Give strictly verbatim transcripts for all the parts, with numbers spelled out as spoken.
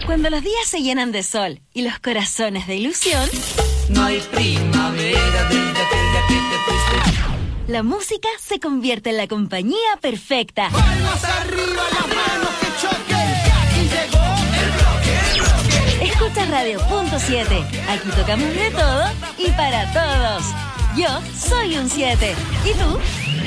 Cuando los días se llenan de sol y los corazones de ilusión, no hay primavera desde aquella que te fuiste. La música se convierte en la compañía perfecta. ¡Palmas arriba, las manos que choquen! ¡Aquí llegó el bloque, el bloque! Escucha Radio Punto siete. Aquí tocamos de todo y para todos. Yo soy un siete. ¿Y tú?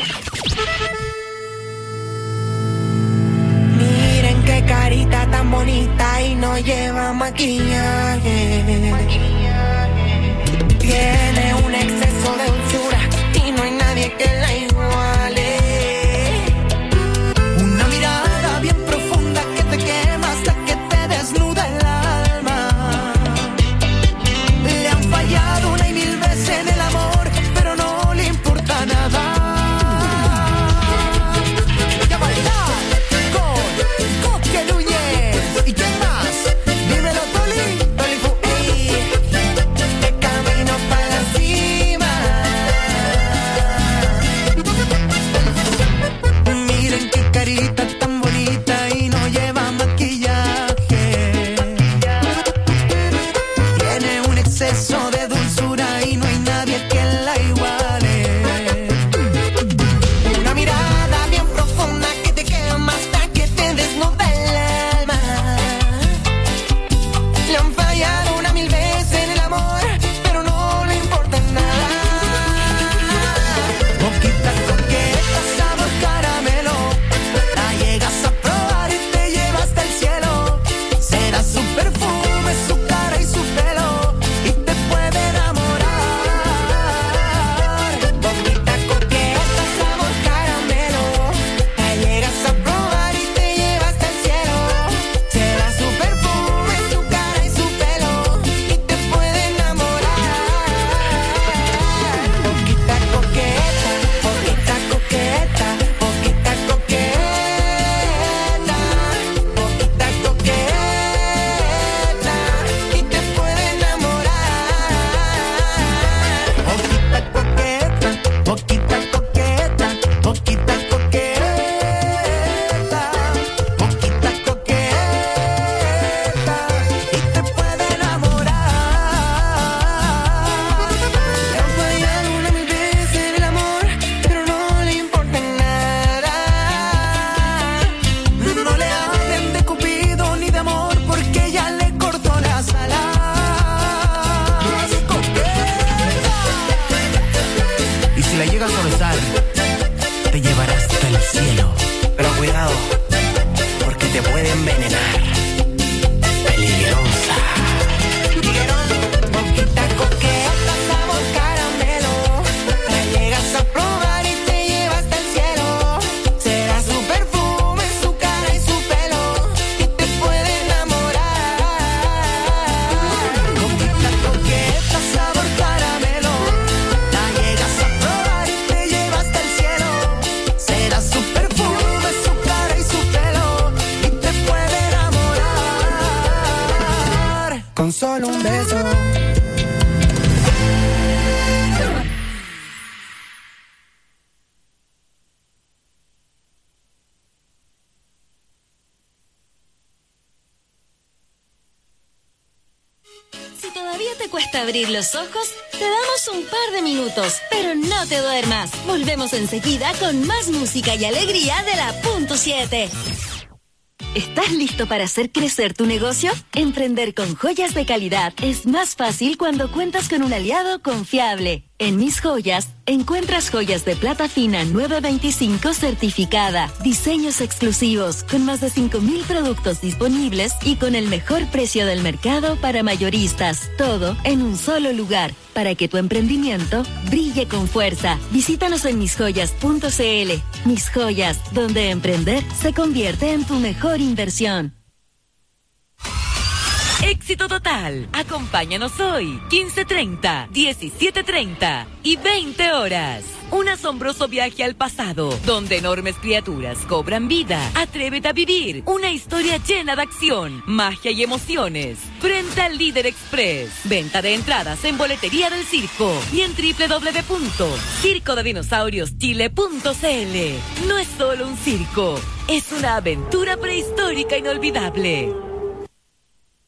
Miren qué carita tan bonita y no lleva maquillaje. Tiene un exceso de dulzura y no hay nadie que la iguale. Una mirada bien profunda que te quema hasta que te desnuda el alma. Le han fallado una y mil veces en el amor, pero no le importa nada. Ya bailar con Coque Núñez. ¿Y quién más? Dímelo, Toli. Toli Fu, ey. De camino para la cima. Miren qué carita tan bonita y no lleva maquillaje. Tiene un exceso de dulzura y no hay nadie que la iguale. Una mirada bien profunda que te quema hasta que te desnuda el alma. Le han fallado una mil veces en el amor, pero no le importa nada. Boquita coqueta, sabor caramelo. La llegas a probar y te lleva hasta el cielo. Será su perfume, su cara y su pelo, y te puede enamorar. Boquita coqueta, sabor caramelo. La llegas a probar y te lleva hasta el cielo. Será su perfume, su cara y su pelo, y te puede enamorar. Boquita coqueta, boquita coqueta, boquita coqueta, boquita coqueta, y te puede enamorar. Boquita coqueta, boquita coqueta, boquita coqueta, boquita coqueta, y te puede enamorar. Le han fallado una mil veces en el amor, pero no le importa nada. No le hablen de Cupido ni de amor, porque ya le cortó las alas. Y si la llegas a besar, te llevará hasta el cielo. Pero cuidado, porque te puede envenenar. Peligrosa. Boquita coqueta, sabor caramelo. La llegas a probar y te lleva hasta el cielo. Será su perfume, su cara y su pelo, y te puede enamorar. Boquita coqueta, sabor caramelo. La llegas a probar y te lleva hasta el cielo. Será su perfume, su cara y su pelo, y te puede enamorar. Con solo un beso. Si todavía te cuesta abrir los ojos, te damos un par de minutos, pero no te duermas. Volvemos enseguida con más música y alegría de la Punto siete. ¿Estás listo para hacer crecer tu negocio? Emprender con joyas de calidad es más fácil cuando cuentas con un aliado confiable. En Mis Joyas, encuentras joyas de plata fina nueve veinticinco certificada, diseños exclusivos, con más de cinco mil productos disponibles y con el mejor precio del mercado para mayoristas. Todo en un solo lugar, para que tu emprendimiento brille con fuerza. Visítanos en mis joyas punto c l. Mis Joyas, donde emprender se convierte en tu mejor inversión. Éxito total. Acompáñanos hoy, quince treinta, diecisiete treinta y veinte horas. Un asombroso viaje al pasado, donde enormes criaturas cobran vida. Atrévete a vivir una historia llena de acción, magia y emociones. Frente al Líder Express. Venta de entradas en Boletería del Circo y en doble u doble u doble u punto circo de dinosaurios chile punto c l. No es solo un circo, es una aventura prehistórica inolvidable.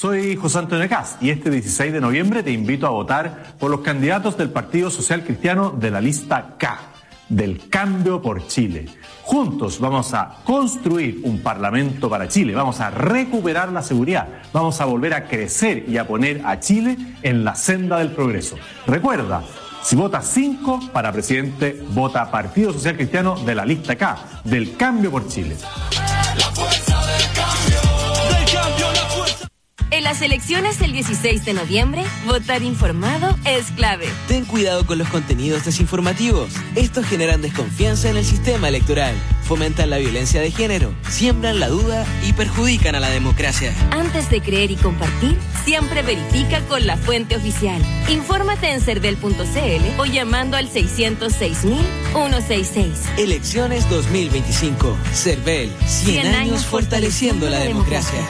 Soy José Antonio Caz y este dieciséis de noviembre te invito a votar por los candidatos del Partido Social Cristiano de la lista K, del Cambio por Chile. Juntos vamos a construir un Parlamento para Chile, vamos a recuperar la seguridad, vamos a volver a crecer y a poner a Chile en la senda del progreso. Recuerda, si votas cinco para presidente, vota Partido Social Cristiano de la lista K, del Cambio por Chile. La fuerza del cambio, del cambio, la fuerza. En las elecciones del dieciséis de noviembre, votar informado es clave. Ten cuidado con los contenidos desinformativos. Estos generan desconfianza en el sistema electoral, fomentan la violencia de género, siembran la duda y perjudican a la democracia. Antes de creer y compartir, siempre verifica con la fuente oficial. Infórmate en cervel punto c l o llamando al seiscientos seis mil ciento sesenta y seis. Elecciones dos mil veinticinco. Cervel, cien años fortaleciendo la democracia.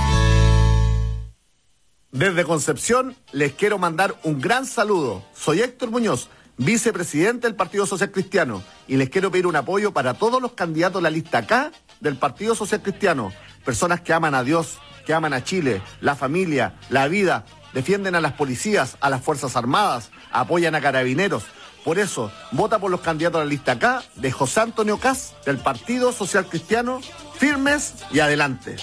Desde Concepción les quiero mandar un gran saludo. Soy Héctor Muñoz, vicepresidente del Partido Social Cristiano, y les quiero pedir un apoyo para todos los candidatos de la lista K del Partido Social Cristiano. Personas que aman a Dios, que aman a Chile, la familia, la vida, defienden a las policías, a las Fuerzas Armadas, apoyan a carabineros. Por eso, vota por los candidatos de la lista K de José Antonio Caz del Partido Social Cristiano, firmes y adelante.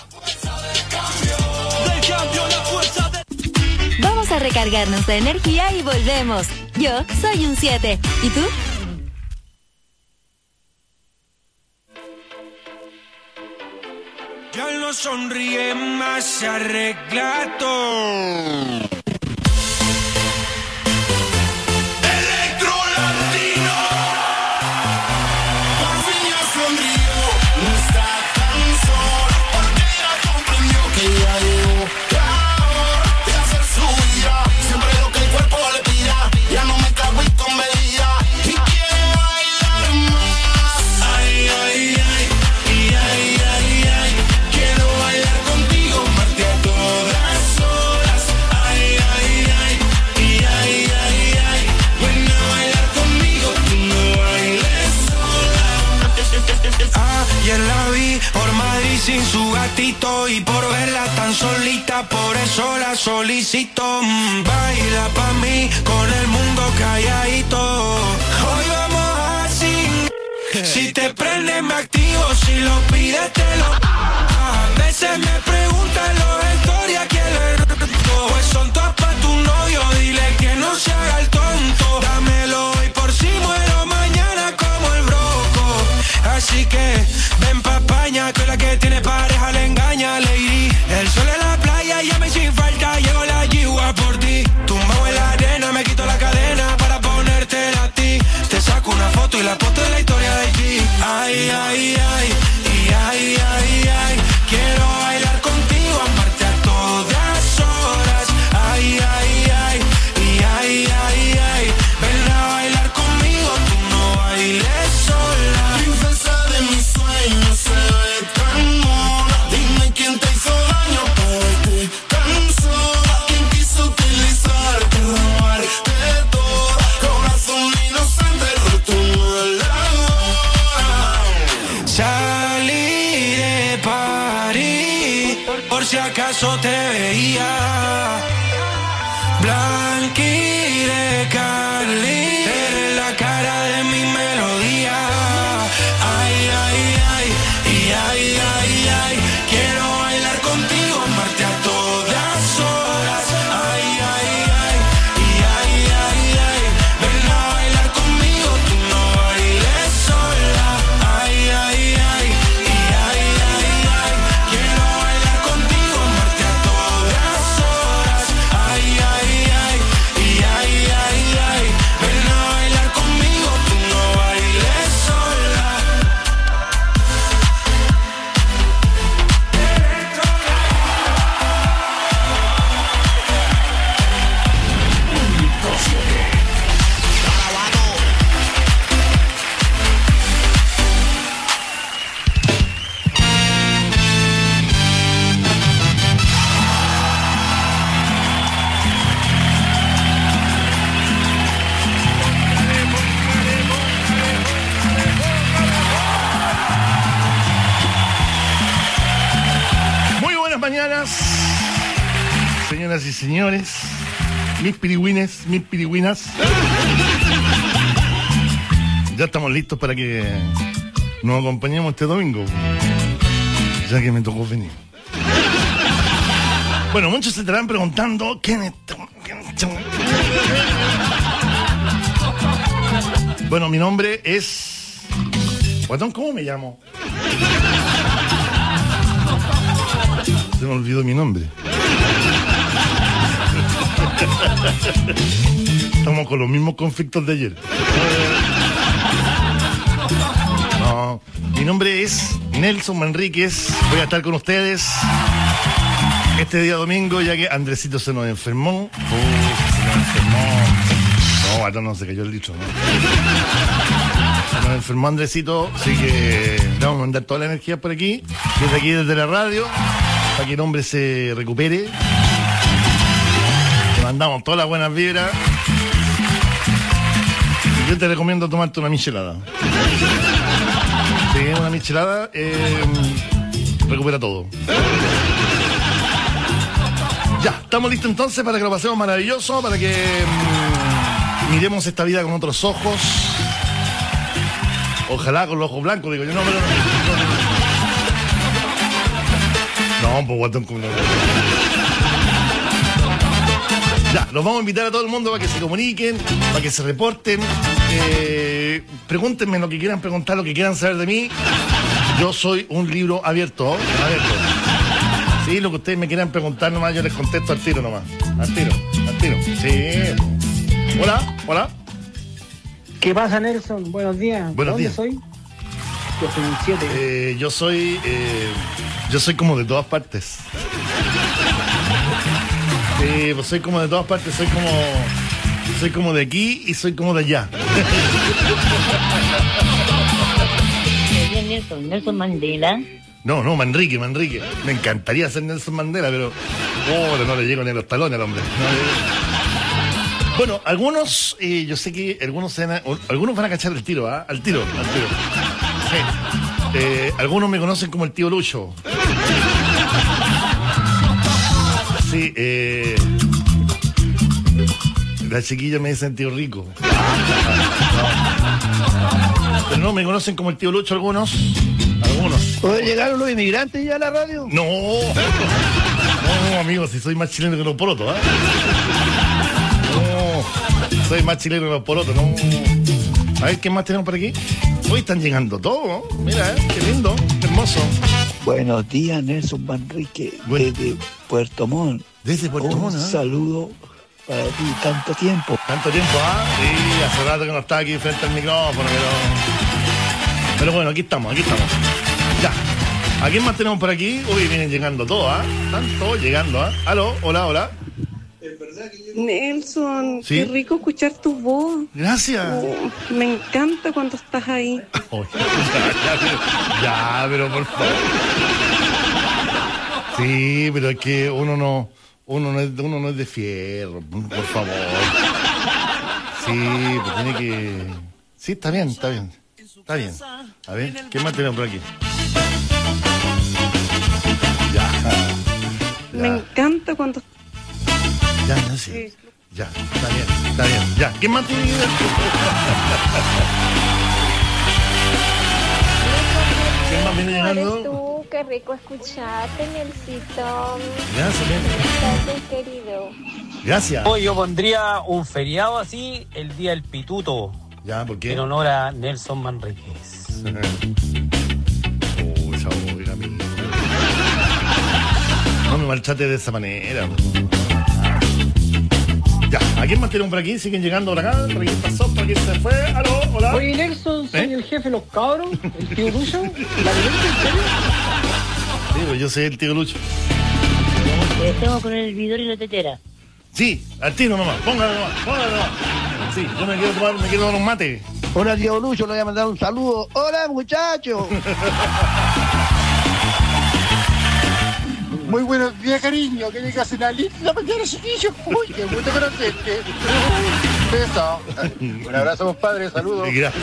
Vamos a recargarnos de energía y volvemos. Yo soy un siete. ¿Y tú? Ya no sonríe más, se arregla todo. Sin su gatito y por verla tan solita, por eso la solicito. Mm, baila pa' mí con el mundo calladito. Hoy vamos así. Si te prende me activo, si lo pides te lo. A veces me preguntan los historias quién le roto. Pues son todas pa' tu novio, dile que no se haga el tonto. Dámelo hoy por si muero mañana como el broco. Así que ven pa' España, que la que tiene pareja le engaña, lady. El sol en la playa, llame sin falta, llego la yigua por ti. Tumbado en la arena, me quito la cadena para ponértela a ti. Te saco una foto y la posto de la historia de ti. Ay, ay, ay, y ay, ay, ay. Quiero bailar contigo, amarte a todas horas. Ay, ay, ay, y ay, ay, ay. Ven a bailar conmigo, tú no bailes sola. Princesa de mis sueños, se ve tan mona. Dime quién te hizo daño para verte tan sola. Quién quiso utilizarte, robarte todo. Corazón inocente, roto en la hora. Salí de París, por si acaso te veía. Blanqui de Cali, eres la cara de mi melodía. Ay, ay, ay, y ay, ay, ay. Quiero bailar contigo, amarte a todas horas. Ay, ay, ay, y ay, ay, ay. Ven a bailar conmigo, tú no bailes sola. Ay, ay, ay, y ay, ay, ay. Quiero bailar contigo, amarte a todas horas. Ay, ay, ay, y ay, ay, ay. Ven a señoras y señores, mis pirigüines, mis pirigüinas. Ya estamos listos para que nos acompañemos este domingo, ya que me tocó venir. Bueno, muchos se estarán preguntando ¿quién es? ¿Quién es? Bueno, mi nombre es... Guatón, ¿cómo me llamo? Se me olvidó mi nombre. Estamos con los mismos conflictos de ayer. No, mi nombre es Nelson Manríquez. Voy a estar con ustedes este día domingo, ya que Andresito se nos enfermó. Uh, se nos enfermó. No, guatón, no, se cayó el litro, ¿no? Se nos enfermó Andresito, así que le vamos a mandar toda la energía por aquí, desde aquí, desde la radio, para que el hombre se recupere. Le mandamos todas las buenas vibras. Y yo te recomiendo tomarte una michelada. Sí, una michelada eh, recupera todo. Ya, estamos listos entonces para que lo pasemos maravilloso, para que mmm, miremos esta vida con otros ojos. Ojalá con los ojos blancos, digo yo, no, pero no. No, pues guatón como no. Ya, los vamos a invitar a todo el mundo para que se comuniquen, para que se reporten. Eh, pregúntenme lo que quieran preguntar, lo que quieran saber de mí. Yo soy un libro abierto, abierto. Sí, lo que ustedes me quieran preguntar nomás, yo les contesto al tiro nomás. Al tiro, al tiro. Sí. Hola, hola. ¿Qué pasa, Nelson? Buenos días. Buenos ¿Dónde días. soy? Yo soy un siete. Eh, yo soy... Eh, yo soy como de todas partes. Sí, pues soy como de todas partes, soy como... Soy como de aquí y soy como de allá. Nelson, Nelson Mandela. No, no, Manrique, Manrique. Me encantaría ser Nelson Mandela, pero... Oh, no le llego ni a los talones al hombre. No, bueno, algunos, eh, yo sé que algunos se van a, algunos van a cachar el tiro, ¿ah? ¿eh? Al tiro, al tiro. Sí. Eh, algunos me conocen como el tío Lucho. Sí, eh... la chiquilla me dice el tío Rico. Pero no, me conocen como el tío Lucho algunos. Algunos. ¿Puede llegar los inmigrantes ya a la radio? No. No, amigo, si soy más chileno que los porotos, ¿eh? No. Soy más chileno que los porotos, no. A ver, ¿qué más tenemos por aquí? Hoy están llegando todos, ¿no? Mira, ¿eh? Qué lindo, qué hermoso. Buenos días, Nelson Manrique, Bueno. desde Puerto Montt. Desde Puerto Un Montt, ¿eh? saludo para ti, tanto tiempo. Tanto tiempo, ¿ah? Sí, hace rato que no está aquí frente al micrófono, pero... Pero bueno, aquí estamos, aquí estamos. Ya. ¿A quién más tenemos por aquí? Uy, vienen llegando todos, ¿ah? ¿eh? Están todos llegando, ¿ah? ¿eh? Aló, hola, hola. Nelson, ¿Sí? qué rico escuchar tu voz. Gracias. Oh, me encanta cuando estás ahí. Oh, ya, ya, pero, ya, pero por favor. Sí, pero es que uno no, uno no es, uno no es de fierro, por favor. Sí, pues tiene que... Sí, está bien, está bien. Está bien. A ver, ¿qué más tenemos por aquí? Ya. Me encanta cuando... Ya, no sé. Ya, está bien, está bien. Ya, ¿qué más tiene que ver? ¿Quién más viene llegando? Eres tú, qué rico escucharte, Nelsito. Gracias, Gracias, querido. Gracias. Hoy yo pondría un feriado así, el día del pituto. Ya, ¿por qué? En honor a Nelson Manríquez. Oh, esa oiga, amigo. No me maltrate de esa manera. Ya, ¿a quién más tenemos por aquí? ¿Siguen llegando por acá? ¿Por aquí pasó? ¿Por aquí se fue? ¿Aló? ¿Hola? Oye, Nelson, soy ¿Eh? el jefe de los cabros, el tío Lucho. ¿La violencia, en serio? Sí, pues yo soy el tío Lucho. Estamos con el vidor y la tetera. Sí, al tiro nomás. Póngalo nomás, póngalo nomás. Sí, yo me quiero tomar, me quiero dar un mate. Hola, tío Lucho, le voy a mandar un saludo. Hola, muchachos. Muy buenos días, cariño. Que llegas en la lista mañana, chiquillo. Uy, qué gusto conocerte. Beso. Un abrazo, compadre. Saludos. Gracias.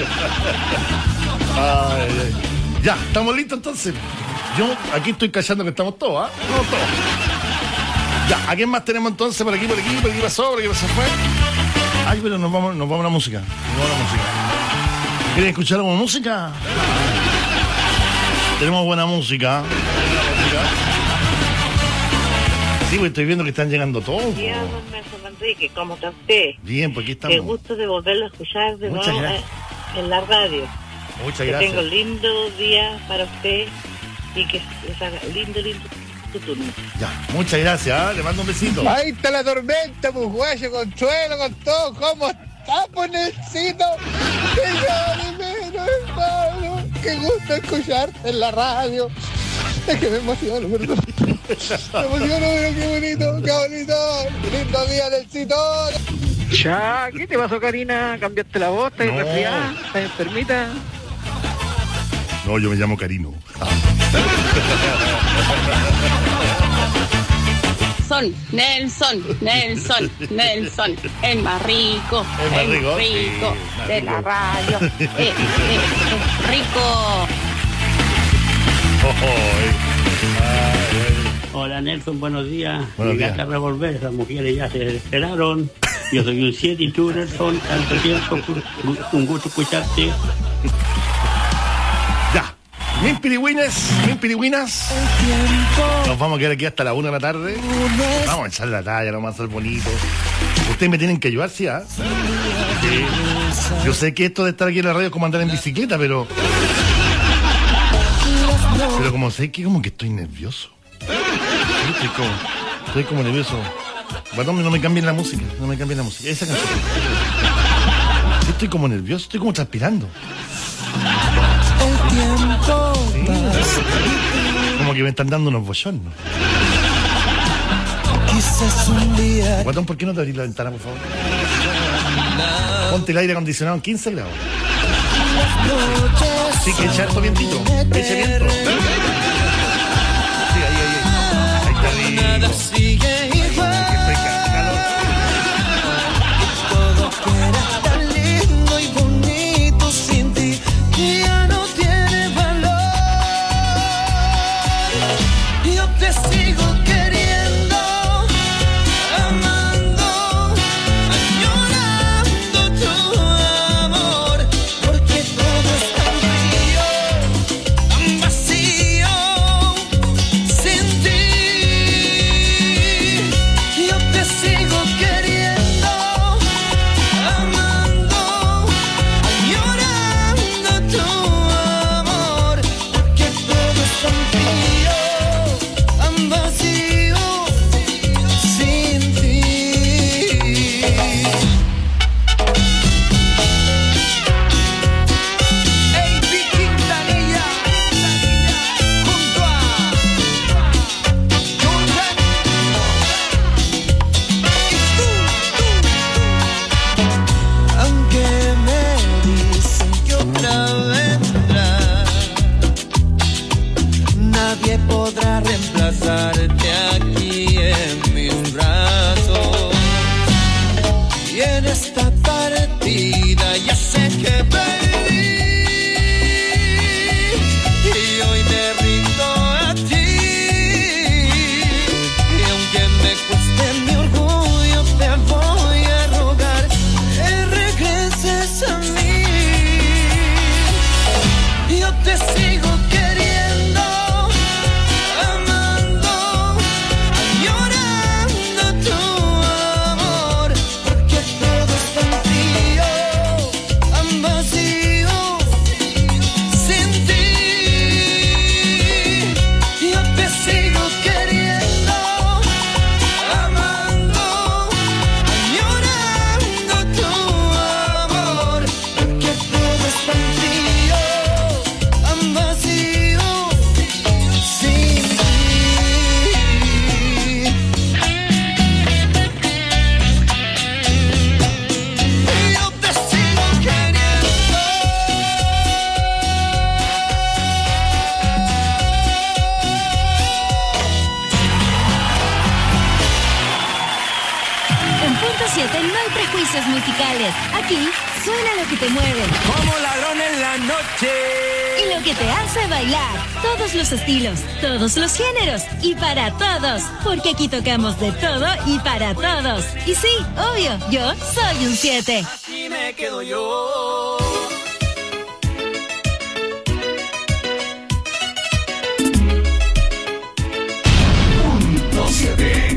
Ay, ay. Ya, ¿estamos listos entonces? Yo aquí estoy cachando que estamos todos, ¿ah? ¿eh? Todos, todos. Ya, ¿a quién más tenemos entonces? Por aquí, por aquí, por aquí pasó, por aquí pasó, fue. Ay, pero nos vamos, nos vamos a la música. Nos vamos a la música. ¿Quieren escuchar alguna música? Tenemos buena música. Buena música. Sí, pues estoy viendo que están llegando todos. Buenos días, don Nelson Manrique, ¿cómo está usted? Bien, pues aquí estamos. Qué gusto de volverlo a escuchar de Muchas nuevo gracias. en la radio. Muchas que gracias. tenga un lindo día para usted y que les haga lindo, lindo su turno. Ya, muchas gracias, ¿eh? Le mando un besito. Ahí está la tormenta, pues guayo, con suelo, con todo. ¿Cómo está, pues, Nelsito? Hermano, qué gusto escucharte en la radio. Es que me emociono, perdón. Me emociono, pero qué bonito, qué bonito. Lindo día, Nelsito. Ya, ¿qué te pasó, Karina? ¿Cambiaste la voz? ¿Estás No. resfriada? ¿Estás enfermita? No, yo me llamo Karino. Ah. Son, Nelson, Nelson, Nelson, el más rico, El más el rico, más rico sí, más de rico. la radio, eh, eh, eh, rico. Oh, eh. Ay, ay. Hola Nelson, buenos días. Buenos Llegaste días. a revolver, las mujeres ya se desesperaron. Yo soy un siete y tú Nelson, tanto tiempo, un gusto escucharte. Ya, mis pirigüines, mis pirigüinas. Nos vamos a quedar aquí hasta la una de la tarde. Vamos a echar la talla, vamos a ser bonitos. Ustedes me tienen que ayudar, ¿sí? ¿Ah? Sí. Yo sé que esto de estar aquí en la radio es como andar en bicicleta, pero... Pero como sé que como que estoy nervioso. Sí, Estoy como, estoy como nervioso. Bueno, no me cambien la música, no me cambien la música. Esa canción. Sí, estoy como nervioso, estoy como transpirando. El tiempo Sí. Como que me están dando unos bochornos. quizás un día. Guatón, ¿por qué no te abrís la ventana, por favor? Ponte el aire acondicionado en quince grados. Sí, que echa harto vientito. Eche viento. Sí, ahí, ahí, ahí. Ahí está rico. Nada sigue igual. Qué rica, calor. Todo que era tan lindo y bonito sin ti ya no tiene valor. Yo te sigo queriendo, amando, añorando tu amor, porque todo es tan frío, tan vacío. siete no hay prejuicios musicales. Aquí suena lo que te mueve. Como ladrón en la noche. Y lo que te hace bailar. Todos los estilos, todos los géneros y para todos. Porque aquí tocamos de todo y para todos. Y sí, obvio, yo soy un siete. Así me quedo yo. Punto siete.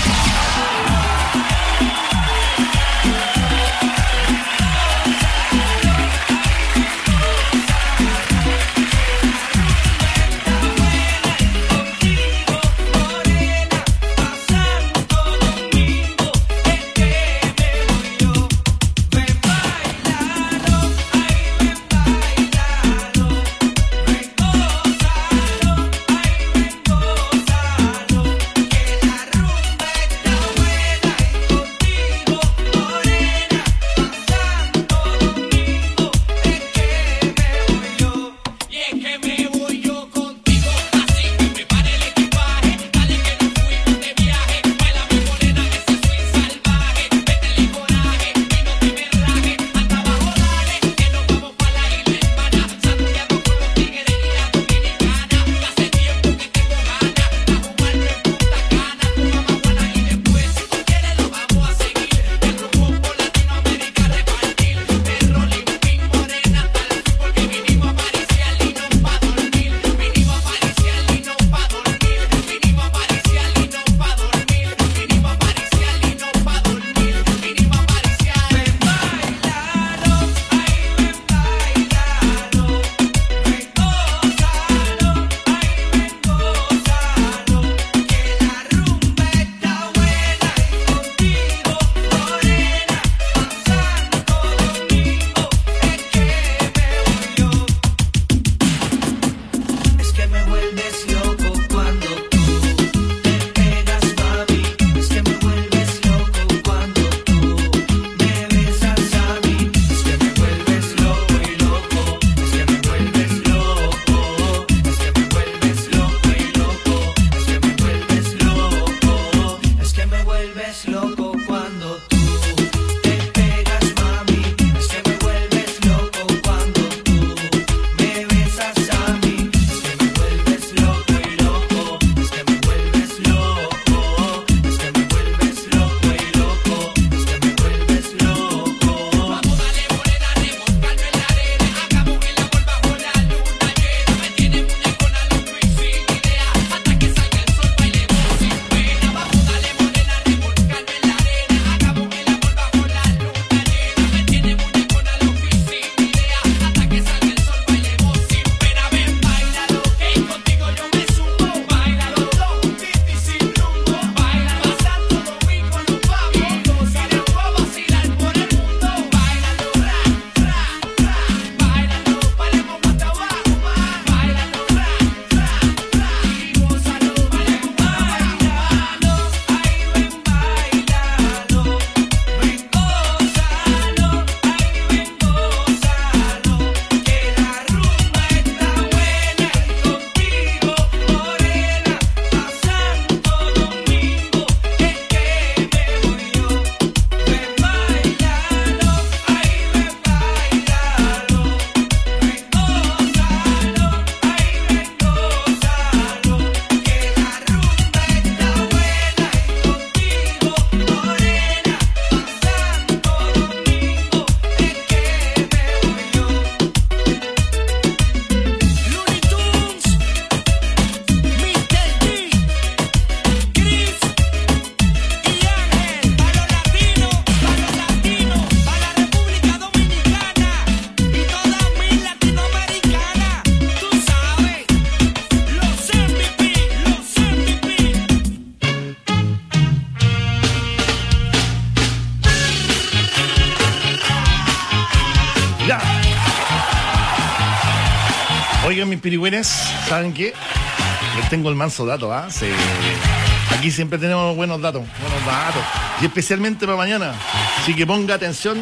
Oigan, mis pirigüenes, ¿saben qué? Les tengo el manso dato, ¿ah? ¿eh? Aquí siempre tenemos buenos datos, buenos datos. Y especialmente para mañana. Así que ponga atención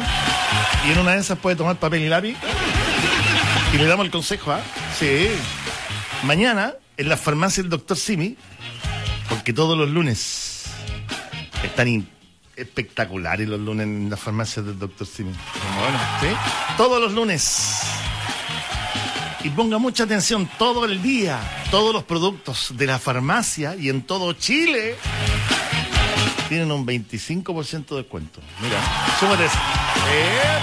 y en una de esas puede tomar papel y lápiz. Y le damos el consejo, ¿ah? ¿eh? Sí. Mañana, en la farmacia del doctor Simi, porque todos los lunes están espectaculares los lunes en las farmacias del doctor Simi. Bueno, ¿sí? Todos los lunes. Y ponga mucha atención, todo el día, todos los productos de la farmacia y en todo Chile tienen un veinticinco por ciento de descuento. Mira, súmate eso. Eh,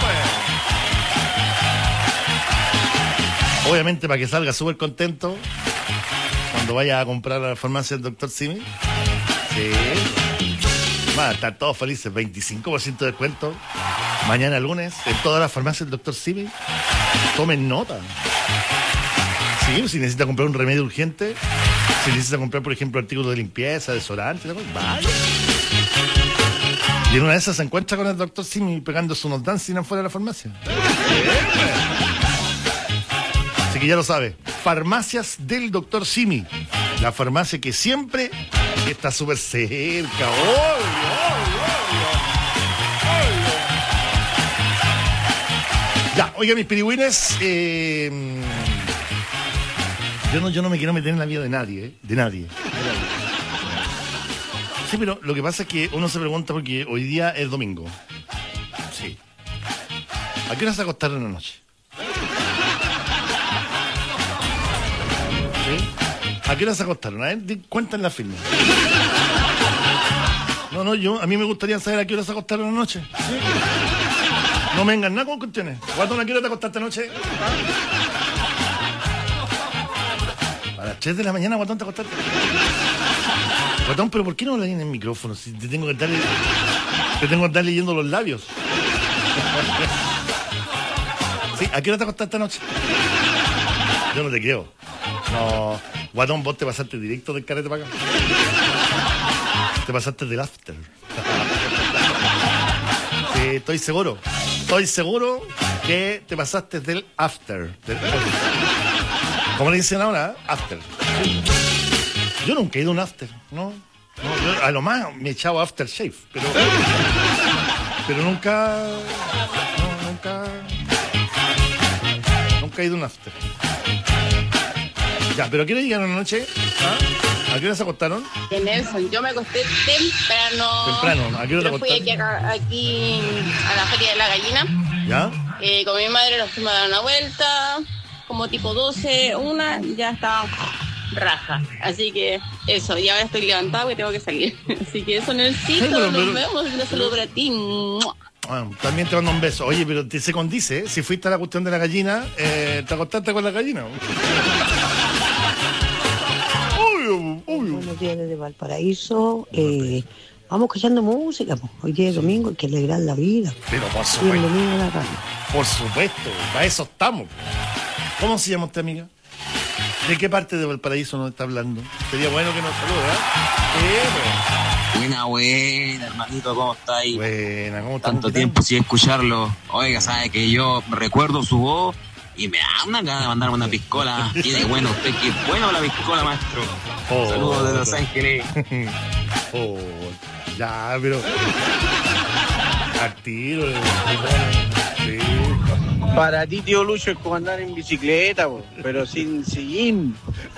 pues. Obviamente para que salga súper contento cuando vaya a comprar a la farmacia del doctor Simi. Sí. Van a estar todos felices. veinticinco por ciento de descuento. Mañana lunes en todas las farmacias del doctor Simi. Tomen nota. Sí, si necesita comprar un remedio urgente, si necesita comprar, por ejemplo, artículos de limpieza, desodorante, vaya. Y en una de esas se encuentra con el doctor Simi pegándose unos dancing afuera de la farmacia. Así que ya lo sabe. Farmacias del doctor Simi. La farmacia que siempre está súper cerca. ¡Oh, Ya, oiga, mis pirigüines, eh, yo, no, yo no me quiero meter en la vida de nadie, ¿eh? De nadie. Sí, pero lo que pasa es que uno se pregunta porque hoy día es domingo. Sí. ¿A qué hora se acostaron en la noche? ¿Sí? ¿A qué hora se acostaron? A ver, cuéntenla la firme. No, no, yo, a mí me gustaría saber a qué hora se acostaron en la noche. ¿Sí? No me vengan nada con cuestiones. Guatón, ¿a qué hora te acostaste anoche? A las tres de la mañana, Guatón, te acostaste. Guatón, pero ¿por qué no hablas en el micrófono? Si te tengo que estar, te tengo que estar leyendo los labios. Sí, ¿a qué hora te acostaste anoche? Yo no te creo. No, Guatón, vos te pasaste directo del carrete para acá. Te pasaste del after. Sí, estoy seguro. Estoy seguro que te pasaste del after. Del after. ¿Cómo le dicen ahora? After. Yo nunca he ido a un after, ¿no? no yo a lo más me he echado aftershave, pero... Pero nunca... No, nunca... Nunca he ido a un after. Ya, ¿pero a qué hora llegaron anoche? ¿Ah? ¿A qué hora se acostaron? De Nelson, yo me acosté temprano. Temprano, ¿a qué hora te acostaste? Yo fui aquí, aquí a la Feria de la Gallina. ¿Ya? Eh, con mi madre nos fuimos a dar una vuelta, como tipo doce, una, ya estaba raja. Así que eso, y ahora estoy levantada porque tengo que salir. Así que eso, Nelsito, sí, pero, nos pero... vemos, un saludo para ti. Ah, también te mando un beso. Oye, pero te se condice, ¿eh? Si fuiste a la cuestión de la gallina, eh, ¿te acostaste con la gallina? Obvio, obvio. Buenos días desde Valparaíso. Eh, vamos escuchando música, pues. Hoy día es domingo, hay que alegrar la vida. Pero por supuesto. Bienvenido a la radio. Por supuesto, para eso estamos. ¿Cómo se llama usted, amiga? ¿De qué parte de Valparaíso nos está hablando? Sería bueno que nos salude, ¿eh? Sí, pues. Buena, buena, hermanito, ¿cómo estáis? Buena, ¿cómo estás? Tanto tiempo sin escucharlo. Oiga, sabe que yo recuerdo su voz y me da una gana de mandarme una piscola. Tiene bueno usted, que bueno la piscola, maestro. Oh, saludos de Los Ángeles. Oh, ya, pero... Al tiro. Sí. Para ti, tío Lucho, es como andar en bicicleta, bo, pero sin sillín.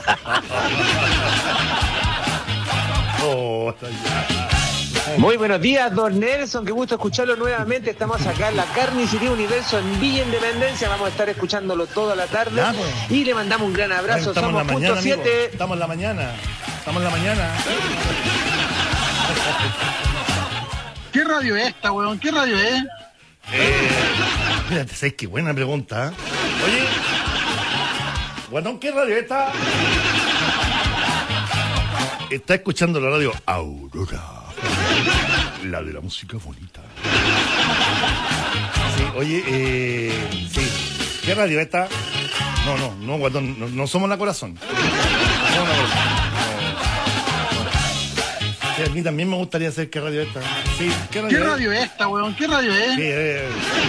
Oh, muy buenos días, don Nelson, qué gusto escucharlo nuevamente. Estamos acá en la Carnicería Universo en Villa Independencia. Vamos a estar escuchándolo toda la tarde. ¿Ya? Y le mandamos un gran abrazo. Estamos Somos en la mañana, punto siete. Estamos en la mañana. Estamos en la mañana. ¿Qué radio es esta, weón? ¿Qué radio es? Eh, espérate, ¿sabes qué buena pregunta? ¿Eh? Oye, Guatón, ¿qué radio es esta? Está escuchando la radio Aurora, la de la música bonita. Sí, oye, eh, sí, ¿qué radio es esta? No, no, no, Guatón, no, no somos la Corazón. No somos la Corazón. Sí, a mí también me gustaría saber qué radio es esta. Sí, ¿qué radio, ¿Qué es? radio es esta, weón? ¿Qué radio es? Sí, eh,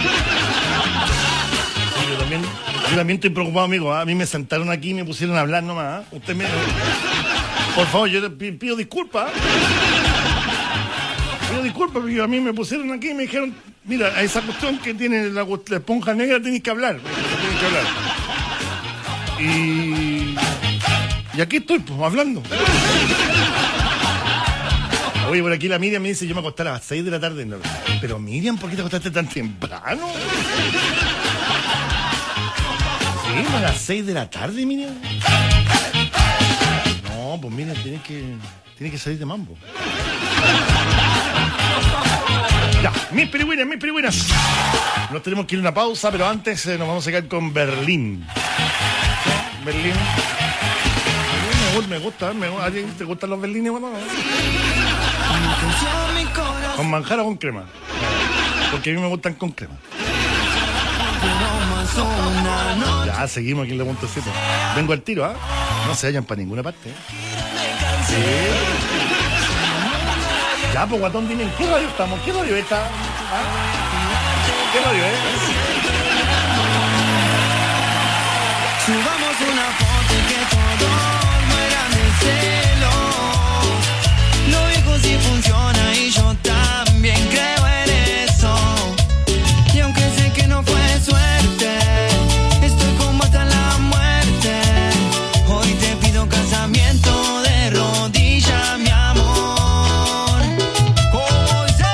sí, yo también, yo también estoy preocupado, amigo. ¿eh? A mí me sentaron aquí y me pusieron a hablar nomás. ¿eh? Usted me... Por favor, yo le pido disculpas. Pido disculpas porque a mí me pusieron aquí y me dijeron, mira, a esa cuestión que tiene la, la esponja negra tenés que hablar. Tenés que hablar. Y... Y aquí estoy, pues, hablando. Oye, por aquí la Miriam me dice, yo me acosté a las seis de la tarde. No, pero Miriam, ¿por qué te acostaste tan temprano? ¿Sí? ¿A las seis de la tarde, Miriam? No, pues Miriam, tienes que, tienes que salir de mambo. Ya, mis pirigüinas, mis pirigüinas. Nos tenemos que ir a una pausa, pero antes eh, nos vamos a quedar con Berlín. Berlín. Me gusta, me gusta. ¿A ti te gustan los berlines, mamá? ¿Con manjar o con crema? Porque a mí me gustan con crema. Ya, seguimos aquí en la punto siete. Vengo al tiro, ¿ah? ¿eh? No se vayan para ninguna parte. ¿eh? Sí. Ya, pues, guatón, dime, ¿en qué radio estamos? ¿Qué radio está? ¿Ah? ¿Qué radio es? Subamos una foto y que todos mueran de celo. Lo viejo sí funciona y yo también creo en eso. Y aunque sé que no fue suerte, estoy como hasta la muerte. Hoy te pido casamiento de rodillas, mi amor. ¿Cómo dice?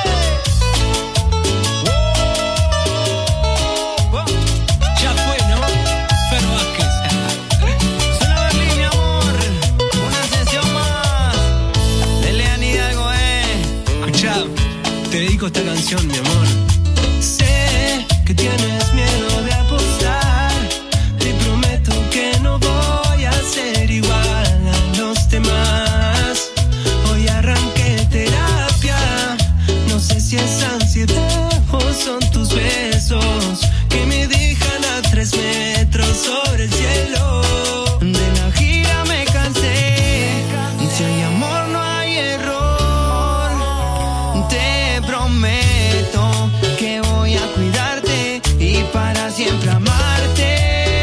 Oh, oh. Ya fue, ¿no? Pero Vázquez. Suena Berlín, mi amor. Una sesión más. De Lean Hidalgo, eh. Escuchá, te dedico esta canción, mi amor. Sé que tienes miedo de apostar. Te prometo que no voy a ser igual a los demás. Hoy arranqué terapia. No sé si es ansiedad o son tus besos que me dejan a tres metros sobre el cielo. De la gira me cansé. Si hay amor no hay error. Te prometo que voy a cuidarte y para siempre amarte.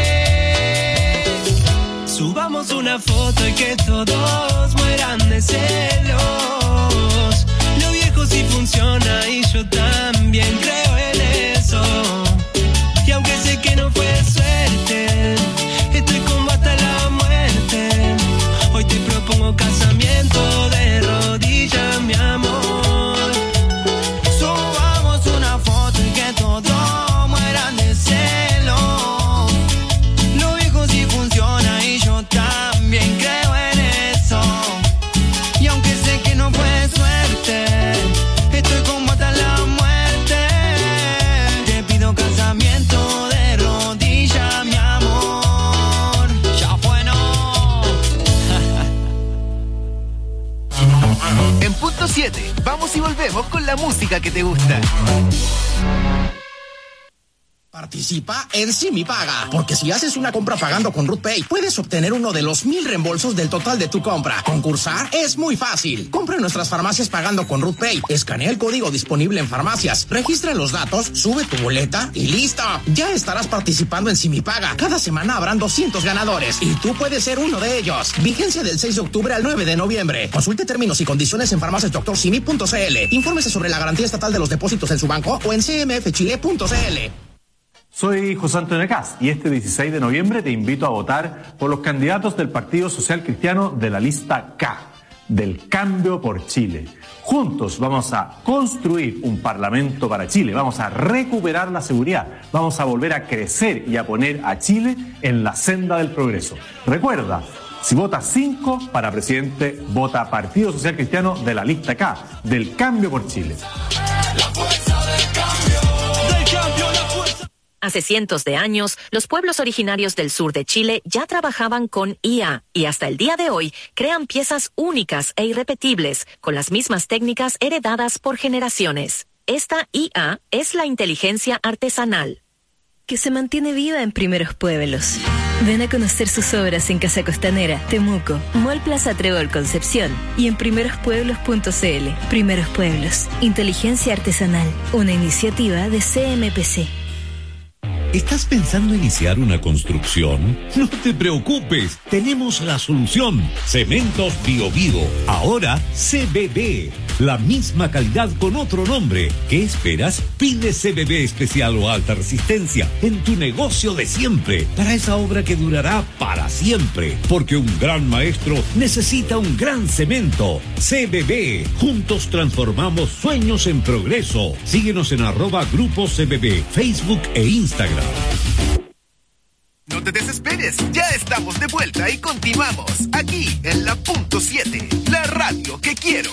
Subamos una foto y que todos mueran de celos. Lo viejo sí funciona y yo también creo en eso. Y aunque sé que no fue suerte, estoy como hasta la muerte. Hoy te propongo casamiento de rodillas, mi amor. Subamos una foto y que todos mueran de celo. Lo viejo sí funciona y yo también creo en eso. Y aunque sé que no fue suerte, estoy como hasta la muerte. Te pido casamiento de rodillas, mi amor. Ya fue, no. En punto siete, vamos y volvemos con la música que te gusta. Participa en Simi Paga, porque si haces una compra pagando con RutPay, puedes obtener uno de los mil reembolsos del total de tu compra. Concursar es muy fácil. Compra en nuestras farmacias pagando con RutPay, escanea el código disponible en farmacias, registra los datos, sube tu boleta y ¡listo! Ya estarás participando en Simi Paga. Cada semana habrán doscientos ganadores y tú puedes ser uno de ellos. Vigencia del seis de octubre al nueve de noviembre. Consulte términos y condiciones en farmacias doctor simi punto c l. Infórmese sobre la garantía estatal de los depósitos en su banco o en c m f chile punto c l. Soy José Antonio Caz y este dieciséis de noviembre te invito a votar por los candidatos del Partido Social Cristiano de la lista K, del Cambio por Chile. Juntos vamos a construir un parlamento para Chile, vamos a recuperar la seguridad, vamos a volver a crecer y a poner a Chile en la senda del progreso. Recuerda, si votas cinco para presidente, vota Partido Social Cristiano de la lista K, del Cambio por Chile. La fuerza del cambio. Del cambio, la fuerza. Hace cientos de años, los pueblos originarios del sur de Chile ya trabajaban con I A y hasta el día de hoy crean piezas únicas e irrepetibles con las mismas técnicas heredadas por generaciones. Esta I A es la inteligencia artesanal, que se mantiene viva en Primeros Pueblos. Ven a conocer sus obras en Casa Costanera, Temuco, Mall Plaza Trébol Concepción y en primeros pueblos punto c l. Primeros Pueblos, inteligencia artesanal, una iniciativa de C M P C. ¿Estás pensando iniciar una construcción? No te preocupes, tenemos la solución. Cementos Bio Bio, ahora C B B. La misma calidad con otro nombre. ¿Qué esperas? Pide C B B especial o alta resistencia en tu negocio de siempre, para esa obra que durará para siempre. Porque un gran maestro necesita un gran cemento. C B B. Juntos transformamos sueños en progreso. Síguenos en arroba Grupo C B B, Facebook e Instagram. No te desesperes, ya estamos de vuelta y continuamos aquí en la punto siete, la radio que quiero.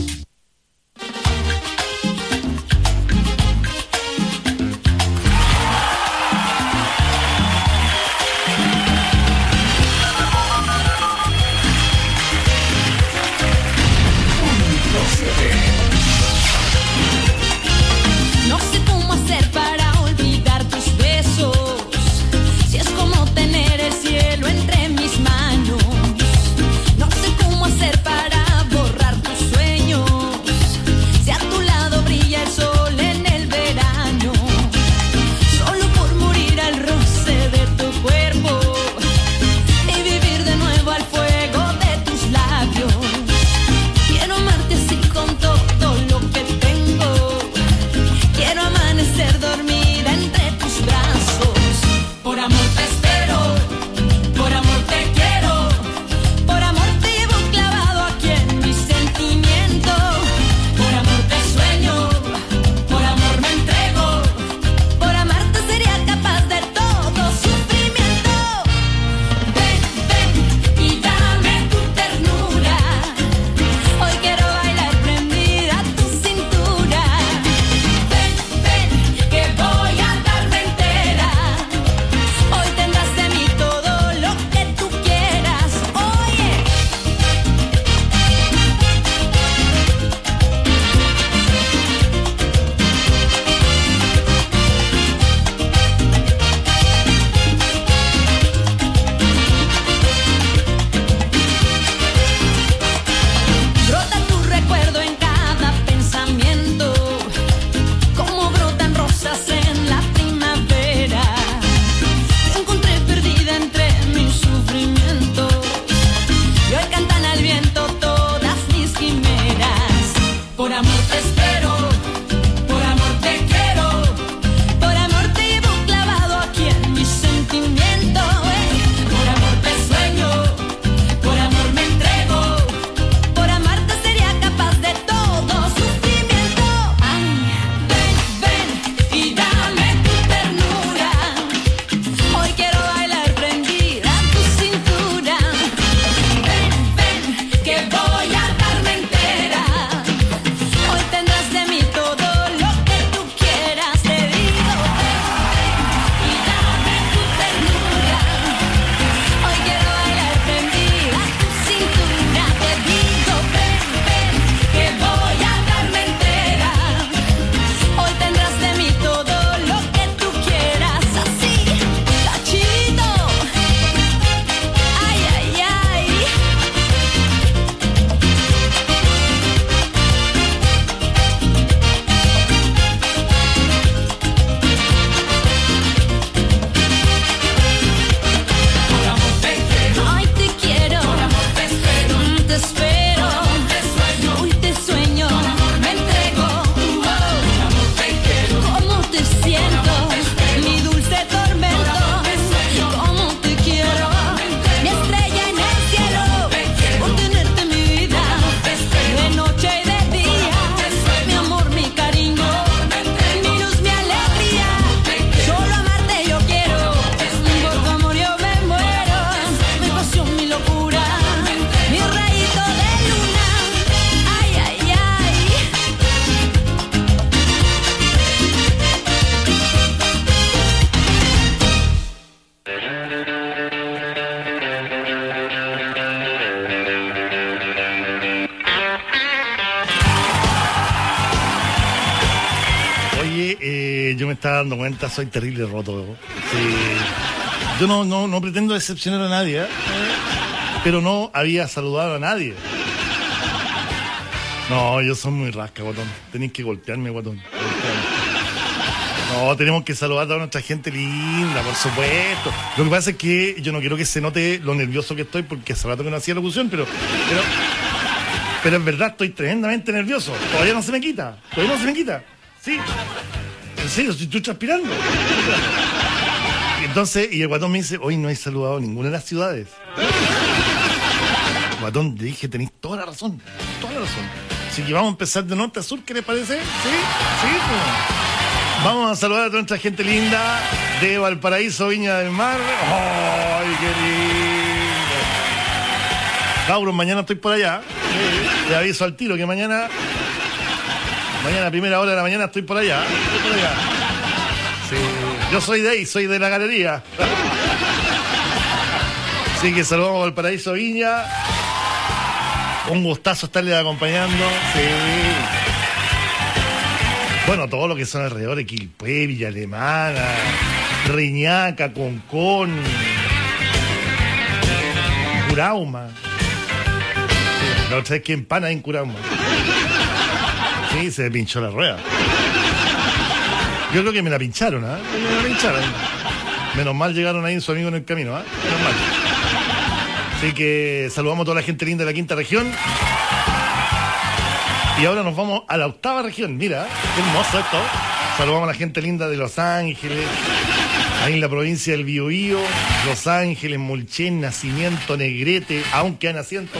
No sé cómo hacer para olvidar tus besos. Si es como tener el cielo entre mis manos. No sé cómo hacer para borrar tus sueños. Si a tu lado brilla el sol en el verano. Solo por morir al roce de tu cuerpo y vivir de nuevo al fuego de tus labios. Quiero amarte así con todo lo que tengo. Quiero amanecer dormida entre tus brazos. Por amor te espero, por amor te quiero, por amor te llevo clavado aquí en mi sentimiento. Por amor te sueño, por amor me entrego, por amarte sería capaz de todo sufrimiento. Ven, ven y dame tu ternura. Hoy quiero bailar prendida a tu cintura. Ven, ven, que voy a darme entera. Hoy tendrás de mí todo lo que tú quieras. Oye. Brota tu recuerdo en cada pensamiento, como brotan rosas en la primavera. Te encontré perdida entre mis sufrimientos y hoy cantan al viento todas mis quimeras. Por amor te espero, por amor te quiero, por amor te llevo clavado aquí en mi sentimiento. eh. Por amor te sueño, por amor me entrego, por amarte sería capaz de todo sufrimiento. Ay, ven, ven y dame tu ternura. Hoy quiero bailar prendida a tu cintura. Ven, ven, que voy a darme entera. Hoy tendrás de mí todo lo que tú quieras. Te digo, ven, ven y dame tu ternura. Hoy quiero bailar prendida a tu cintura. Te digo, ven, ven, que voy a darme entera. Hoy tendrás de mí todo lo que tú quieras. Así, cachito. Ay, ay, ay. Por amor te quiero, ay te quiero, por amor te espero, mm, te espero, te sueño, hoy te sueño, por amor me entrego, oh, por amor te quiero, cómo te siento, mi dulce tormento, cómo te quiero, mi estrella en el cielo, por tenerte en mi vida, de noche y de día, mi amor, mi cariño, mi luz, mi alegría, solo amarte yo quiero, por tu amor yo me muero, mi pasión, mi locura, mi rayito de luna, ay, ay, ay. Oye, eh, yo me estaba dando cuenta, soy terrible roto. Sí. Yo no, no, no pretendo decepcionar a nadie, ¿eh? Pero no había saludado a nadie. No, yo soy muy rasca, guatón. Tenéis que golpearme, guatón. No, tenemos que saludar a toda nuestra gente linda, por supuesto. Lo que pasa es que yo no quiero que se note lo nervioso que estoy, porque hace rato que no hacía locución, pero... pero Pero en verdad estoy tremendamente nervioso. Todavía no se me quita. Todavía no se me quita. Sí. En serio, estoy transpirando. Entonces, y el guatón me dice, hoy no he saludado a ninguna de las ciudades. Guatón, le dije, tenéis toda la razón. Toda la razón. Así que vamos a empezar de norte a sur, ¿qué les parece? Sí, sí, pues. Vamos a saludar a toda nuestra gente linda de Valparaíso, Viña del Mar. ¡Ay, qué lindo! Cabros, mañana estoy por allá. Le aviso al tiro que mañana, mañana a primera hora de la mañana estoy por allá. Estoy por allá. Sí. Yo soy de ahí, soy de la galería. Así que saludamos a Valparaíso, Viña. Un gustazo estarles acompañando. Sí. Bueno, todo lo que son alrededor de Quilpué, Villa Alemana, Reñaca, Concón, Curauma. Sí, la otra vez que empana en Curauma. Sí, se me pinchó la rueda. Yo creo que me la pincharon, ¿ah? ¿eh? Me la pincharon. Menos mal llegaron ahí su amigo en el camino, ¿ah? ¿eh? Menos mal. Así que saludamos a toda la gente linda de la quinta región. Y ahora nos vamos a la octava región. Mira, qué hermoso esto. Saludamos a la gente linda de Los Ángeles, ahí en la provincia del Biobío, Los Ángeles, Mulchen, Nacimiento, Negrete, aunque hay asiento.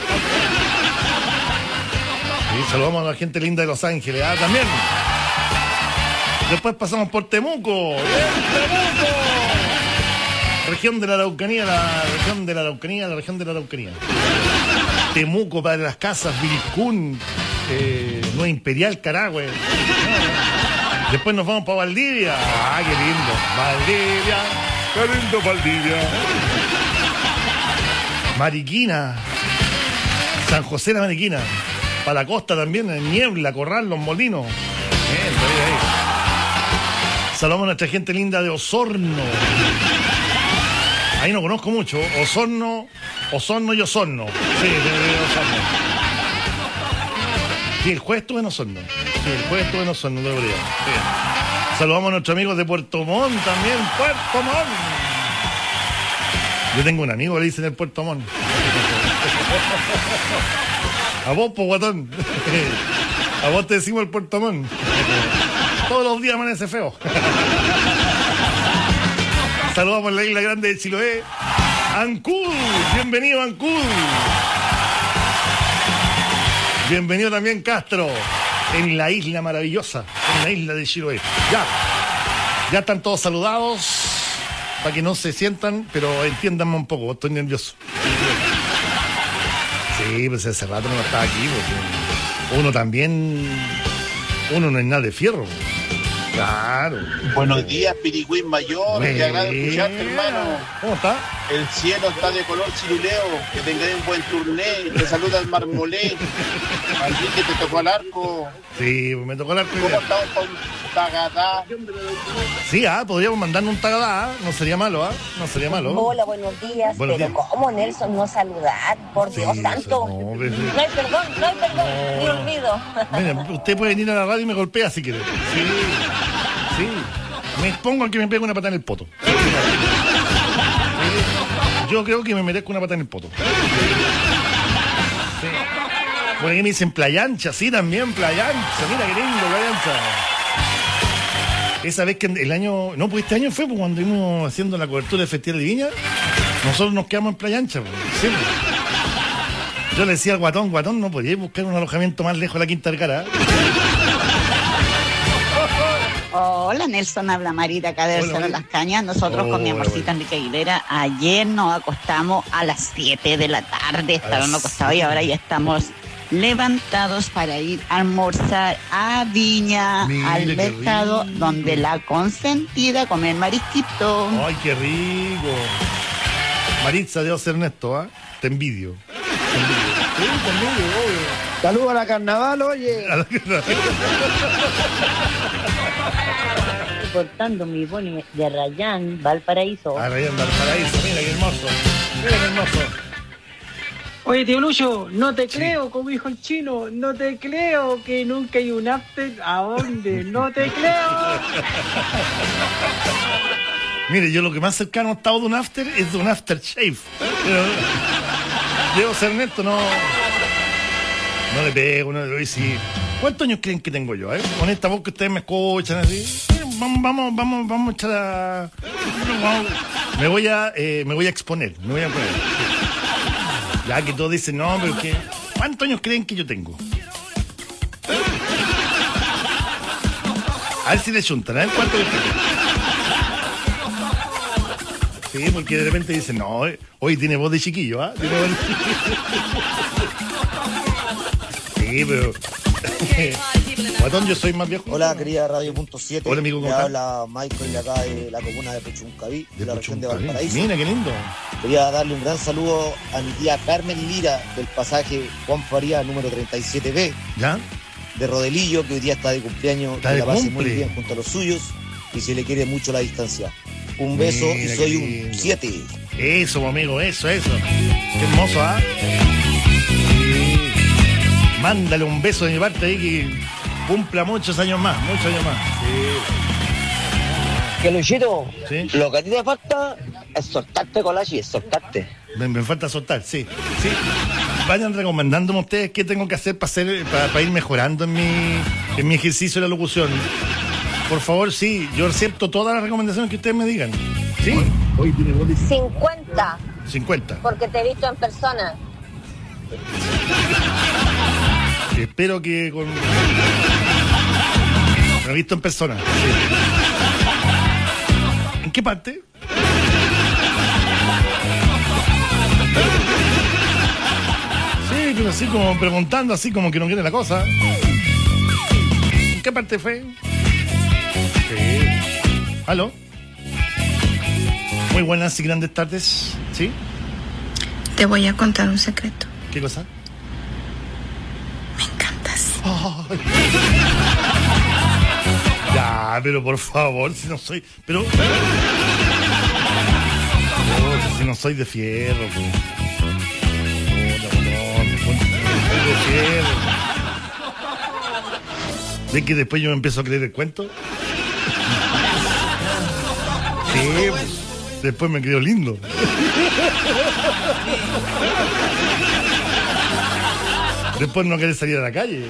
Sí, saludamos a la gente linda de Los Ángeles, ¿ah? También. Después pasamos por Temuco. ¡Temuco! Región de la Araucanía, la región de la Araucanía, la región de la Araucanía. Temuco, Padre de las Casas, Vilcún, eh, Nueva Imperial, Carahue. Después nos vamos para Valdivia. ¡Ah, qué lindo! Valdivia, qué lindo Valdivia. Mariquina, San José de la Mariquina. Para la costa también, en Niebla, Corral, Los Molinos. Bien, ahí, ahí. Saludamos a nuestra gente linda de Osorno. Ahí no conozco mucho. Osorno, Osorno y Osorno. Sí, de, de Osorno. Sí, el juez estuvo en Osorno. Sí, el juez estuvo en Osorno, de verdad. Sí. Saludamos a nuestros amigos de Puerto Montt también. Puerto Montt. Yo tengo un amigo que le dicen el Puerto Montt. A vos, po, guatón. A vos te decimos el Puerto Montt. Todos los días amanece feo. Saludamos a la isla grande de Chiloé. Ancud, bienvenido Ancud. Bienvenido también Castro. En la isla maravillosa, en la isla de Chiloé. Ya, ya están todos saludados. Para que no se sientan, pero entiéndanme un poco, estoy nervioso. Sí, pues hace rato no estaba aquí, porque uno también, uno no es nada de fierro. Claro. Buenos días, Pirigüín Mayor. Me Te agrada escucharte, hermano. ¿Cómo está? El cielo está de color ciruleo. Que tengáis un buen turné. Te saluda el Marmolé. Aquí que te tocó el arco. Sí, me tocó el arco. ¿Cómo estamos con Tagadá? Sí, ah, podríamos mandarnos un Tagadá. ¿eh? No sería malo, ¿ah? ¿eh? No sería malo. Hola, buenos días. Buenos pero días. ¿cómo, Nelson, no saludar? Por Sí, Dios santo. no, No, pues, sí. hay perdón, no hay perdón. Ni olvido. Mire, usted puede venir a la radio y me golpea si quiere. Sí, sí. Me expongo al que me pegue una patada en el poto. Sí. Yo creo que me merezco una patada en el poto. Sí. Bueno, aquí me dicen playancha, sí, también playancha. Mira qué lindo, playancha. Esa vez que el año... No, pues este año fue pues, cuando íbamos haciendo la cobertura del Festival de Viña. Nosotros nos quedamos en playancha, pues, siempre. Yo le decía al guatón, guatón, no podíais buscar un alojamiento más lejos de la Quinta Vergara. Hola Nelson, habla Marita acá de Cerro Las Cañas. Nosotros Hola, con mi amorcita hola. Enrique Aguilera ayer nos acostamos a las siete de la tarde, estábamos acostados y ahora ya estamos levantados para ir a almorzar a Viña, Mire, al qué mercado, rico. donde la consentida come marisquito. Ay, qué rico. Maritza, Dios Ernesto, ¿ah? ¿eh? Te envidio. Te envidio. Sí, te envidio, obvio. Saludos a la carnaval, oye. Portando mi boni de Arrayán, Valparaíso. Arrayán, Valparaíso, mira qué hermoso. Mira qué hermoso. Oye, tío Lucho, no te creo, como dijo el chino, no te creo que nunca hay un after. ¿A dónde? No te creo. Mire, yo lo que más cercano he estado de un after es de un aftershave. Pero Dios Ernesto no... No le pego, no le doy, sí. ¿Cuántos años creen que tengo yo, eh? Con esta voz que ustedes me escuchan así. Vamos, vamos, vamos, vamos a echar a... Me voy a, eh, me voy a exponer, me voy a poner. Ya que todos dicen, no, pero que... ¿Cuántos años creen que yo tengo? A ver si le chuntan, a ver cuántos años tengo. Sí, porque de repente dicen, no, eh, hoy tiene voz de chiquillo, ¿ah? ¿eh? Tiene voz de chiquillo. Sí, pero... Guatón, yo soy más viejo. Hola, querida Radio Punto siete. Hola, amigo, ¿cómo Me estás? habla Michael de acá de la comuna de Puchuncaví, de, De la región de Puchuncaví. Valparaíso. Mira, qué lindo. Quería darle un gran saludo a mi tía Carmen Lira del pasaje Juan Faría número treinta y siete B. ¿Ya? De Rodelillo, que hoy día está de cumpleaños. Está que de la pase cumple. muy bien junto a los suyos y se le quiere mucho la distancia. Un beso Mira, y qué soy lindo. un siete. Eso, amigo, eso, eso. Qué hermoso, ¿ah? Sí. Mándale un beso de mi parte ahí que cumpla muchos años más, muchos años más. Que Luchito, ¿Sí? lo que a ti te falta es soltarte con la chi, es soltarte. Me, me falta soltar, sí. Sí. Vayan recomendándome ustedes qué tengo que hacer para hacer, para, para ir mejorando en mi, en mi ejercicio de la locución. Por favor, sí, yo acepto todas las recomendaciones que ustedes me digan. ¿Sí? Hoy tiene voz de cincuenta, cincuenta. porque te he visto en persona. Espero que con... Me he visto en persona. Sí. ¿En qué parte? Sí, pero así como preguntando, así como que no quiere la cosa. ¿En qué parte fue? Sí. ¿Aló? Muy buenas y grandes tardes. ¿Sí? Te voy a contar un secreto. ¿Qué cosa? Me encantas. Ay. Ya, pero por favor, si no soy... Pero... Oh, si no soy de fierro, pues. Oh, no, no, no soy de fierro. ¿Ves que después yo me empiezo a creer el cuento? Sí, pues, después me creo lindo. Después no querés salir a la calle.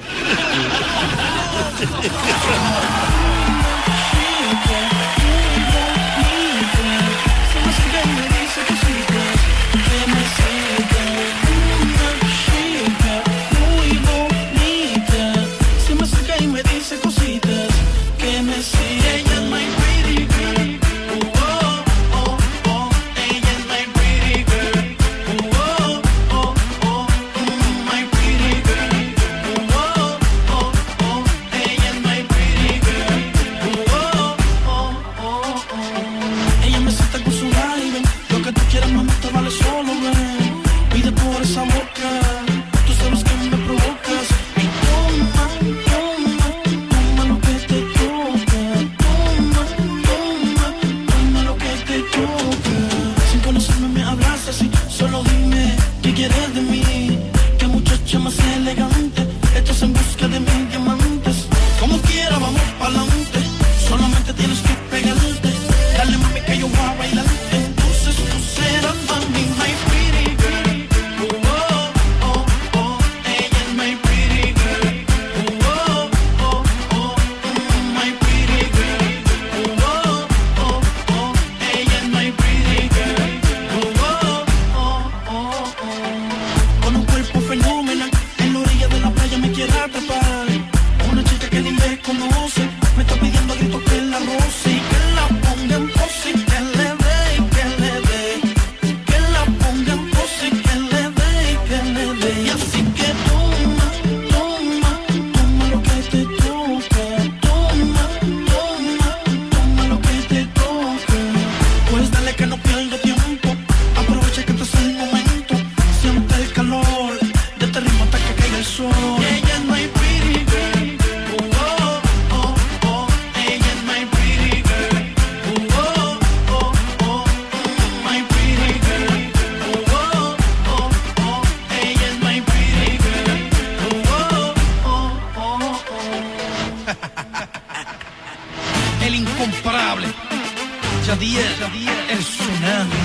Yadier, el tsunami,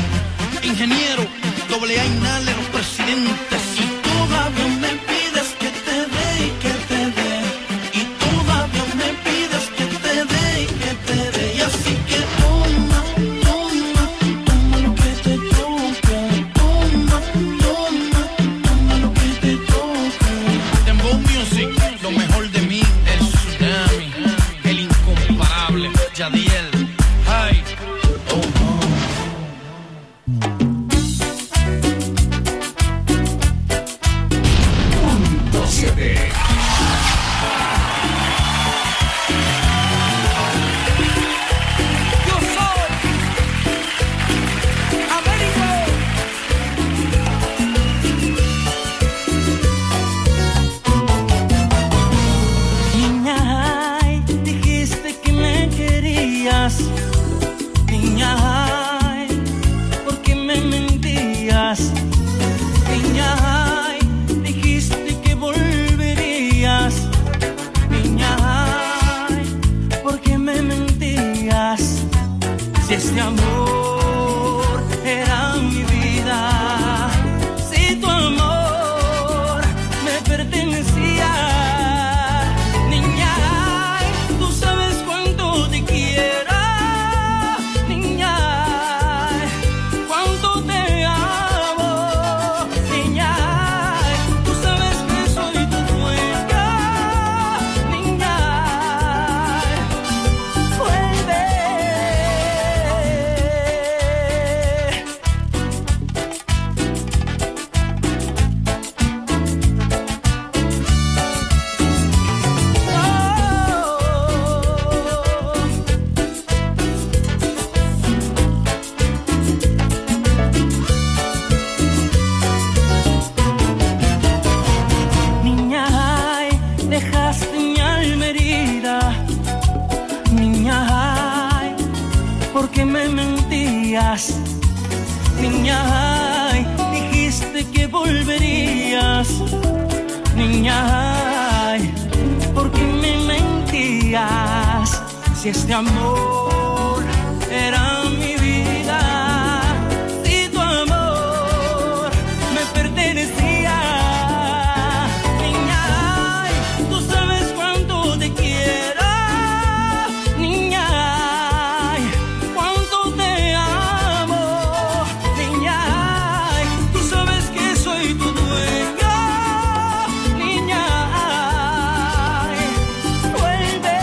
ingeniero, doble A Inale, los presidentes, y todavía me pides que te dé este amor era mi vida, si tu amor me pertenecía, niña, tú sabes cuánto te quiero, niña, cuánto te amo, niña, tú sabes que soy tu dueña, niña, vuelve. Niña, ay, dejaste mi alma herida. Niña, ay, ¿por qué me mentías? Niña, ay, dijiste que volverías. Niña, ay, ¿por qué me mentías? Si este amor era mi vida, si tu amor me pertenecía, niña, ay, tú sabes cuánto te quiero, niña, ay, cuánto te amo, niña, ay, tú sabes que soy tu dueño, niña, ay, vuelve.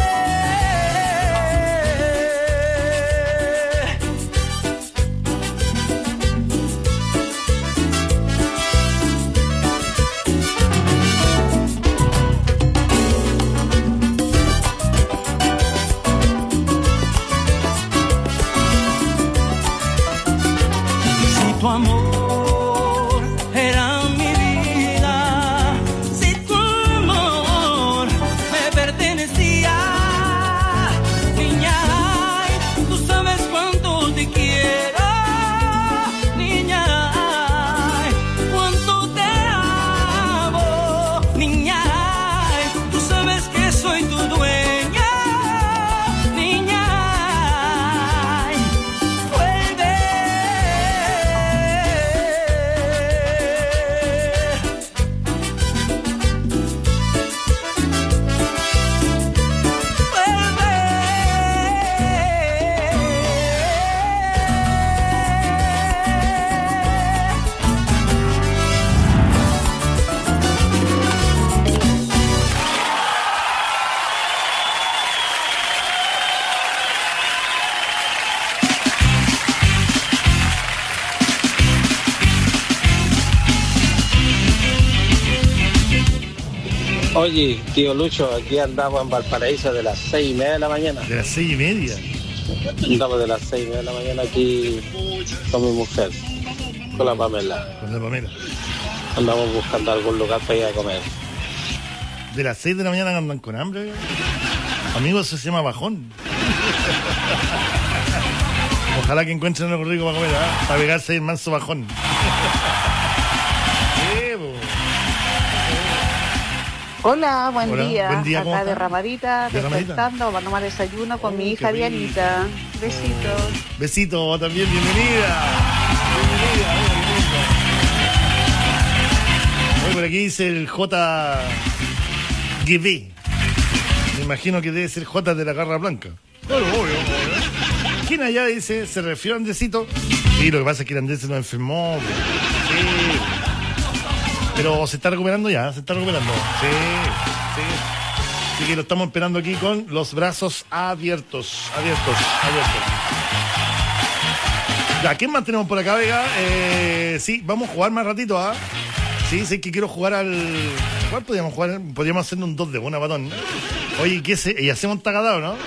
Si tu amor era mi vida, si tu amor me pertenecía, niña, ay, tú sabes cuánto te quiero, niña, ay, cuánto te amo, niña, ay, tú sabes que soy tu dueña, niña, ay, vuelve. Oye, tío Lucho, aquí andamos en Valparaíso de las seis y media de la mañana. De las seis y media. Andamos de las seis y media de la mañana aquí con mi mujer, con la Pamela. Con la Pamela. Andamos buscando algún lugar para ir a comer. De las seis de la mañana andan con hambre. Amigo, eso se llama bajón. Ojalá que encuentren algo rico para comer, ¿eh? Para pegarse el manso bajón. Sí, po. Hola, buen Hola, día. buen día, ¿cómo Acá está? derramadita, Derramadita. despertando para tomar desayuno con mi hija qué rico. Dianita. Besitos. Besito también, bienvenida. Bienvenida, bienvenida. Hoy por aquí dice el J. G B. Me imagino que debe ser J de la Garra Blanca. Claro, obvio, obvio. ¿Quién allá dice, se refiere a Andresito? Sí, lo que pasa es que el Andrés se nos enfermó. Sí. Pero se está recuperando ya, se está recuperando. Sí, sí. Así que lo estamos esperando aquí con los brazos abiertos, abiertos, abiertos. Ya, ¿quién más tenemos por acá, Vega? Eh, sí, vamos a jugar más ratito, ¿ah? Sí, sé que quiero jugar al... ¿Cuál podríamos jugar? Podríamos hacer un dos de una, patón. Oye, ¿qué se... ¿Y hacemos un tagadao, no? No.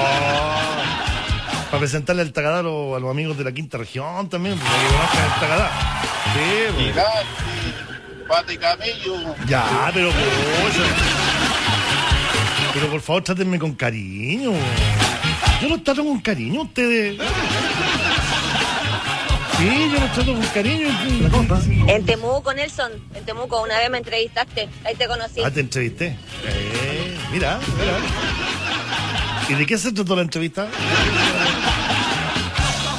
Para presentarle el tagadao a los amigos de la quinta región también, para que conozcan el tagadao. Sí, pues. Pata y camello. Ya, pero pocha. Pero por favor, trátenme con cariño. Yo los trato con cariño, ustedes. Sí, yo los trato con cariño. En Temuco, Nelson. En Temuco, una vez me entrevistaste. Ahí te conocí. Ah, te entrevisté. Eh, mira, mira. ¿Y de qué se trató la entrevista?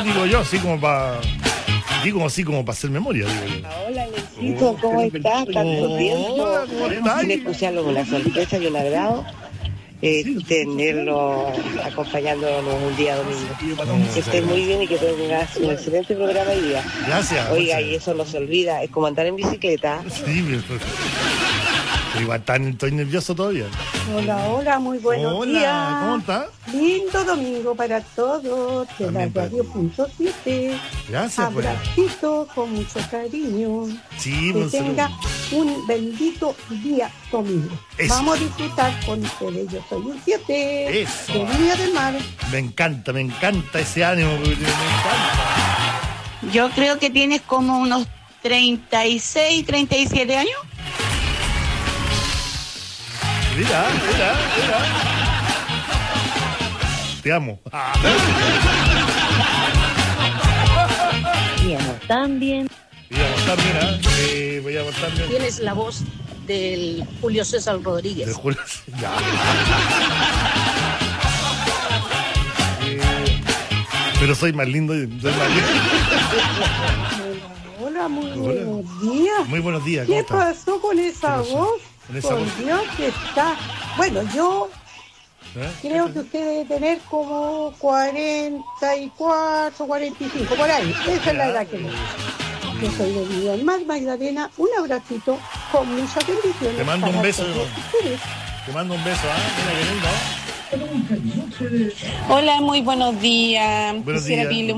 digo yo, así como para... Digo así como para hacer memoria, digo yo. Hola, Lencito, ¿cómo estás? Tanto tiempo. Sin escucharlo con la sorpresa y el agrado. Eh, tenerlo acompañándonos un día domingo. Que estés muy bien y que tengas un excelente programa hoy día. Gracias. Oiga, y eso no se olvida, es como andar en bicicleta. Sí, pero igual tan, estoy nervioso todavía. Hola, hola, muy buenos Hola, días. ¿cómo está? Lindo domingo para todos de la radio punto siete. Gracias, pues. Abracito con mucho cariño. Sí, que pues, tenga un bendito día domingo. Eso. Vamos a disfrutar con ustedes. Yo soy un siete Eso. de Viña del Mar. Me encanta, me encanta ese ánimo, me encanta. Yo creo que tienes como unos treinta y seis, treinta y siete años. Mira, mira, mira. Te amo. Mi amor, también. Voy a votar bien, ¿eh? Eh, voy a votar bien. Tienes la voz del Julio César Rodríguez. De Julio ya. Eh, pero soy más lindo. Soy más lindo. Hola, muy Hola. buenos días. Muy buenos días. ¿Qué ¿Cómo estás? pasó con esa ¿Qué pasó? voz? ¿Con esa Por voz? Dios que está. Bueno, yo ¿Eh? creo que usted debe tener como cuarenta y cuatro, cuarenta y cinco, por ahí. Esa es la edad que le Yo soy de Viña del Mar, Magdalena. Un abracito con muchas bendiciones. Te mando un para beso. todos ustedes. Te mando un beso, ¿ah? Mira qué lindo. Hola, muy buenos días. Buenos Quisiera días. pedirle